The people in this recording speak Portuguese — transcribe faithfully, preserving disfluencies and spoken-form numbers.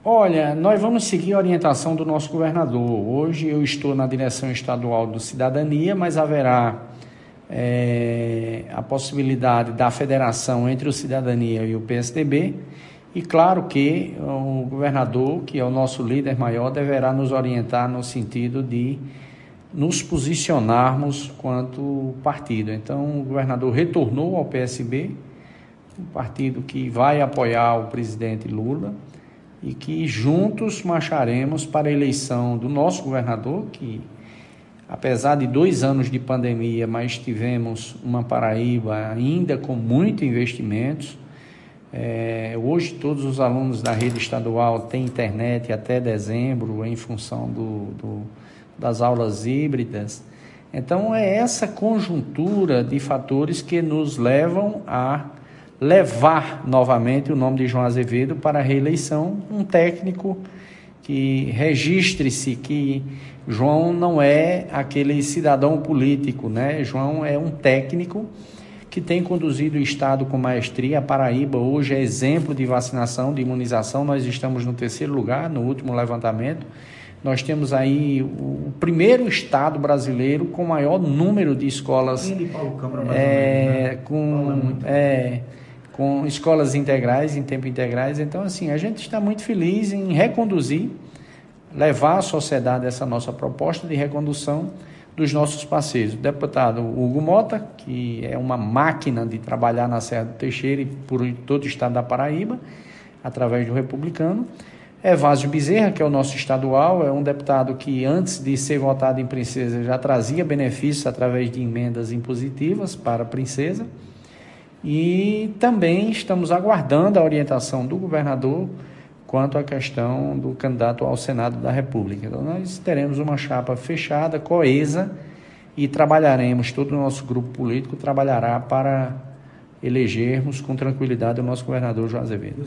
Olha, nós vamos seguir a orientação do nosso governador. Hoje eu estou na direção estadual do Cidadania, mas haverá é, a possibilidade da federação entre o Cidadania e o P S D B. E claro que o governador, que é o nosso líder maior, deverá nos orientar no sentido de nos posicionarmos quanto partido. Então, o governador retornou ao P S B, um partido que vai apoiar o presidente Lula e que juntos marcharemos para a eleição do nosso governador, que apesar de dois anos de pandemia, mas tivemos uma Paraíba ainda com muitos investimentos. É, hoje todos os alunos da rede estadual têm internet até dezembro em função do, do, das aulas híbridas. Então é essa conjuntura de fatores que nos levam a levar novamente o nome de João Azevedo para a reeleição, um técnico que registre-se que João não é aquele cidadão político, né? João é um técnico que tem conduzido o Estado com maestria. A Paraíba hoje é exemplo de vacinação, de imunização. Nós estamos no terceiro lugar, no último levantamento. Nós temos aí o primeiro Estado brasileiro com maior número de escolas, Ele, Paulo Câmara, mais é, ou menos, né? com, é, com escolas integrais, em tempo integrais. Então, assim, a gente está muito feliz em reconduzir, levar à sociedade essa nossa proposta de recondução dos nossos parceiros. O deputado Hugo Mota, que é uma máquina de trabalhar na Serra do Teixeira e por todo o estado da Paraíba, através do Republicano. Evásio Bezerra, que é o nosso estadual, é um deputado que antes de ser votado em Princesa já trazia benefícios através de emendas impositivas para a Princesa. E também estamos aguardando a orientação do governador quanto à questão do candidato ao Senado da República. Então, nós teremos uma chapa fechada, coesa, e trabalharemos, todo o nosso grupo político trabalhará para elegermos com tranquilidade o nosso governador João Azevedo.